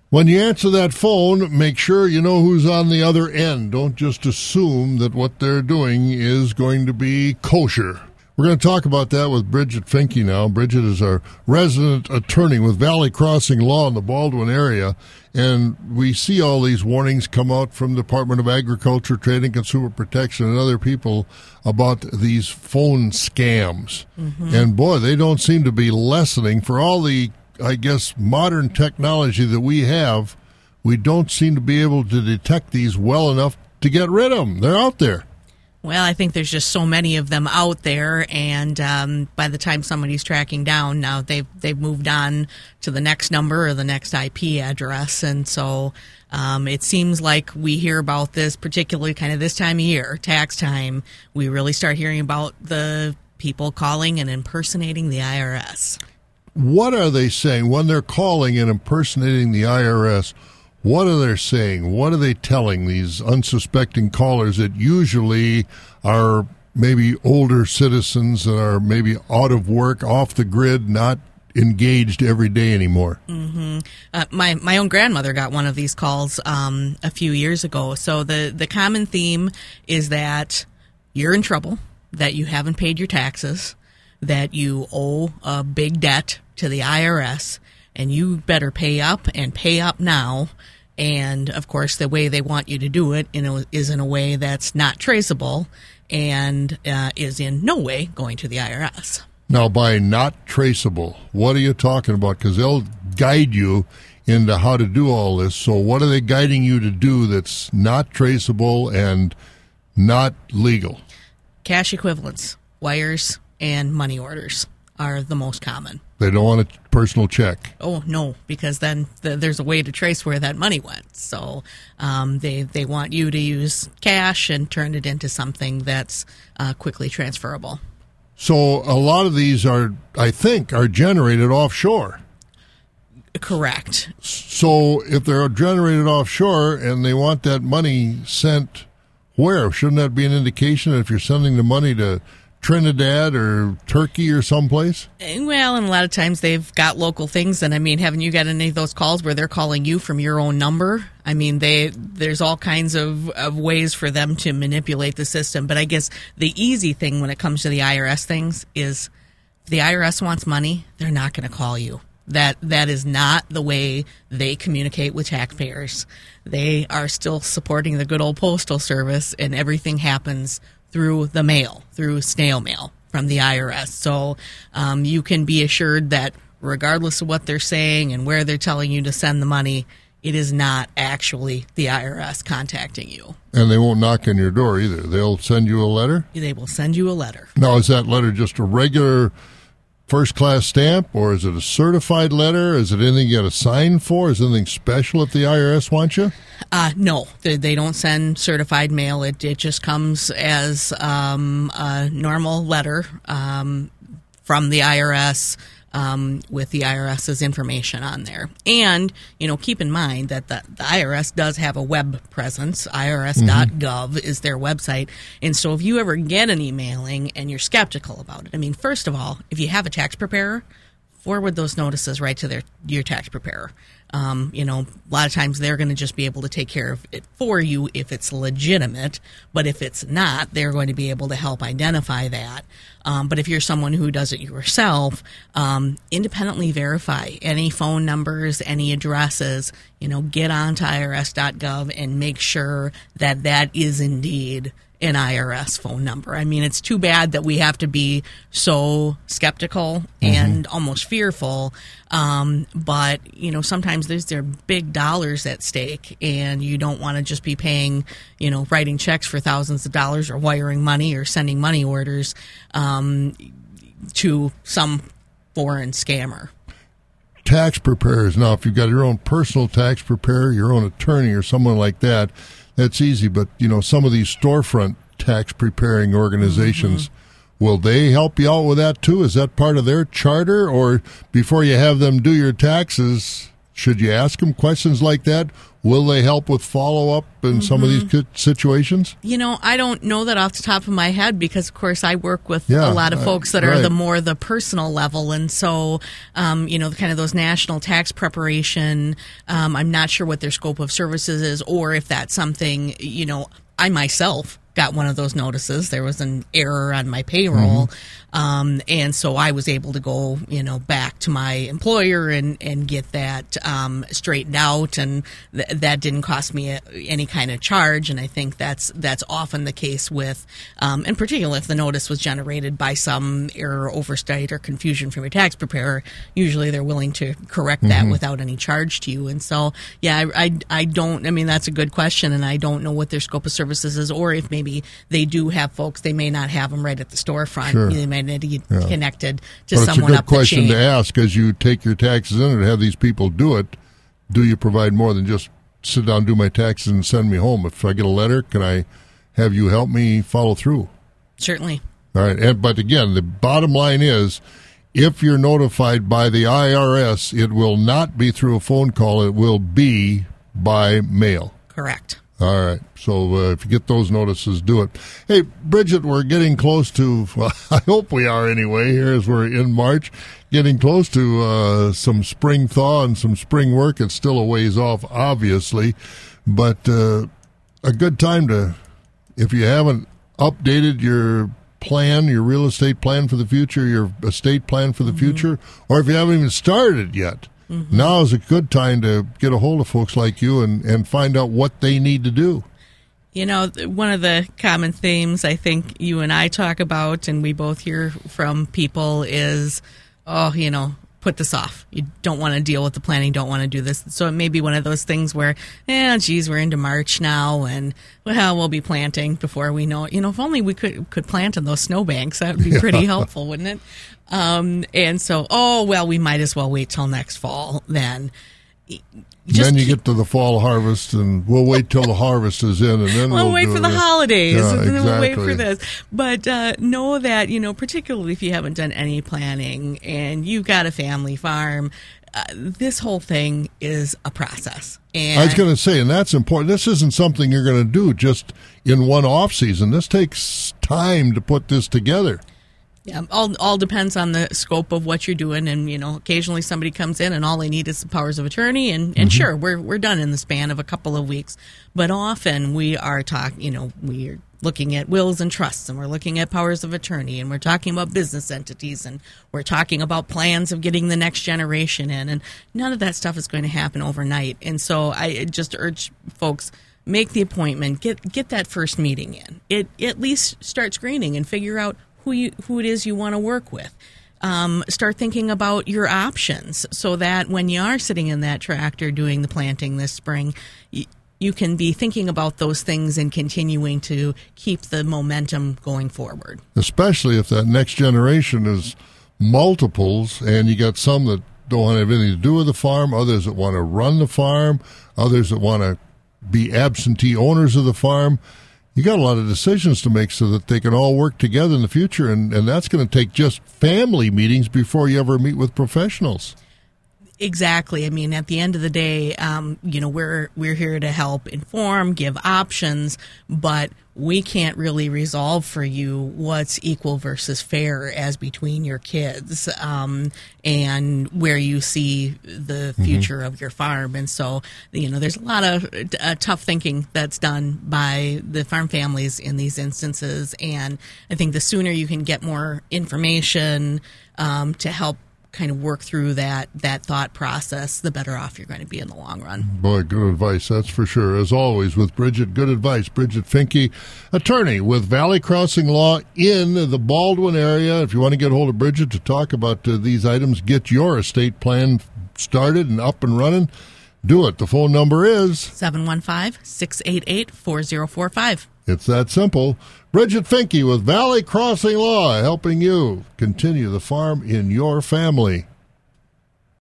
When you answer that phone, make sure you know who's on the other end. Don't just assume that what they're doing is going to be kosher. We're going to talk about that with Bridget Finke now. Bridget is our resident attorney with Valley Crossing Law in the Baldwin area. And we see all these warnings come out from the Department of Agriculture, Trade and Consumer Protection, and other people about these phone scams. Mm-hmm. And boy, they don't seem to be lessening. For all the, I guess, modern technology that we have, we don't seem to be able to detect these well enough to get rid of them. They're out there. Well, I think there's just so many of them out there, and by the time somebody's tracking down, now they've moved on to the next number or the next IP address, and so it seems like we hear about this, particularly kind of this time of year, tax time. We really start hearing about the people calling and impersonating the IRS. What are they saying when they're calling and impersonating the IRS? What are they saying? What are they telling these unsuspecting callers that usually are maybe older citizens that are maybe out of work, off the grid, not engaged every day anymore? Mm-hmm. My own grandmother got one of these calls a few years ago. So the common theme is that you're in trouble, that you haven't paid your taxes, that you owe a big debt to the IRS, and you better pay up and pay up now. And, of course, the way they want you to do it is in a way that's not traceable and is in no way going to the IRS. Now, by not traceable, what are you talking about? Because they'll guide you into how to do all this. So what are they guiding you to do that's not traceable and not legal? Cash equivalents, wires, and money orders are the most common. They don't want a personal check. Oh, no, because then there's a way to trace where that money went. So they want you to use cash and turn it into something that's quickly transferable. So a lot of these are generated offshore. Correct. So if they're generated offshore and they want that money sent where? Shouldn't that be an indication that if you're sending the money to Trinidad or Turkey or someplace? Well, and a lot of times they've got local things. And I mean, haven't you got any of those calls where they're calling you from your own number? I mean, there's all kinds of ways for them to manipulate the system. But I guess the easy thing when it comes to the IRS things is if the IRS wants money, they're not going to call you. That is not the way they communicate with taxpayers. They are still supporting the good old postal service, and everything happens through the mail, through snail mail from the IRS. So you can be assured that regardless of what they're saying and where they're telling you to send the money, it is not actually the IRS contacting you. And they won't knock on your door either. They'll send you a letter? They will send you a letter. Now, is that letter just a regular first-class stamp, or is it a certified letter? Is it anything you got to sign for? Is it anything special if the IRS wants you? No, they don't send certified mail. It just comes as a normal letter from the IRS with the IRS's information on there. And, keep in mind that the IRS does have a web presence. IRS.gov is their website. And so if you ever get an emailing and you're skeptical about it, I mean, first of all, if you have a tax preparer, forward those notices right to your tax preparer. A lot of times they're going to just be able to take care of it for you if it's legitimate, but if it's not, they're going to be able to help identify that. But if you're someone who does it yourself, independently verify any phone numbers, any addresses, get on to IRS.gov and make sure that is indeed an IRS phone number. I mean, it's too bad that we have to be so skeptical and almost fearful. But, sometimes there are big dollars at stake, and you don't want to just be paying, writing checks for thousands of dollars or wiring money or sending money orders to some foreign scammer. Tax preparers. Now, if you've got your own personal tax preparer, your own attorney or someone like that, that's easy. But, some of these storefront tax preparing organizations, will they help you out with that too? Is that part of their charter? Or before you have them do your taxes, Should you ask them questions like that? Will they help with follow-up in some of these situations? I don't know that off the top of my head because, of course, I work with a lot of folks that are the personal level. And so, kind of those national tax preparation, I'm not sure what their scope of services is or if that's something, I myself got one of those notices. There was an error on my payroll. And so I was able to go, back to my employer and get that straightened out. And that didn't cost me any kind of charge. And I think that's often the case with, in particular, if the notice was generated by some error, oversight, or confusion from your tax preparer, usually they're willing to correct that without any charge to you. And so, I don't, that's a good question. And I don't know what their scope of services is or if maybe they do have folks, they may not have them right at the storefront. Sure. They might need to get connected to someone up the chain. But it's a good question to ask as you take your taxes in and have these people do it. Do you provide more than just sit down, do my taxes, and send me home? If I get a letter, can I have you help me follow through? Certainly. All right. But again, the bottom line is, if you're notified by the IRS, it will not be through a phone call. It will be by mail. Correct. All right. So if you get those notices, do it. Hey, Bridget, we're getting close to, well, I hope we are anyway, here as we're in March, getting close to some spring thaw and some spring work. It's still a ways off, obviously, but a good time to, if you haven't updated your plan, your real estate plan for the future, your estate plan for the future, or if you haven't even started yet, now is a good time to get a hold of folks like you and find out what they need to do. One of the common themes I think you and I talk about, and we both hear from people, is, put this off. You don't want to deal with the planning, don't want to do this. So it may be one of those things where, we're into March now, and, we'll be planting before we know it. If only we could plant in those snowbanks, that would be pretty helpful, wouldn't it? And so, we might as well wait till next fall then. Then you get to the fall harvest, and we'll wait till the harvest is in, and then we'll wait for the holidays, yeah, and then exactly. we'll wait for this. But know that, particularly if you haven't done any planning and you've got a family farm, this whole thing is a process. And I was going to say, and that's important. This isn't something you're going to do just in one off season. This takes time to put this together. Yeah, all depends on the scope of what you're doing, and occasionally somebody comes in and all they need is some powers of attorney, and sure, we're done in the span of a couple of weeks. But often we are we're looking at wills and trusts, and we're looking at powers of attorney, and we're talking about business entities, and we're talking about plans of getting the next generation in, and none of that stuff is going to happen overnight. And so I just urge folks, make the appointment, get that first meeting in. At least start screening and figure out who it is you want to work with. Start thinking about your options so that when you are sitting in that tractor doing the planting this spring, you can be thinking about those things and continuing to keep the momentum going forward. Especially if that next generation is multiples, and you got some that don't want to have anything to do with the farm, others that want to run the farm, others that want to be absentee owners of the farm. You got a lot of decisions to make so that they can all work together in the future, and that's going to take just family meetings before you ever meet with professionals. Exactly. At the end of the day, we're here to help inform, give options, but we can't really resolve for you what's equal versus fair as between your kids, and where you see the future of your farm. And so, there's a lot of tough thinking that's done by the farm families in these instances. And I think the sooner you can get more information to help kind of work through that thought process, the better off you're going to be in the long run. Boy, good advice, that's for sure. As always with Bridget, good advice. Bridget Finke, attorney with Valley Crossing Law in the Baldwin area. If you want to get hold of Bridget to talk about these items, get your estate plan started and up and running, do it. The phone number is 715-688-4045. It's that simple. Bridget Finke with Valley Crossing Law, helping you continue the farm in your family.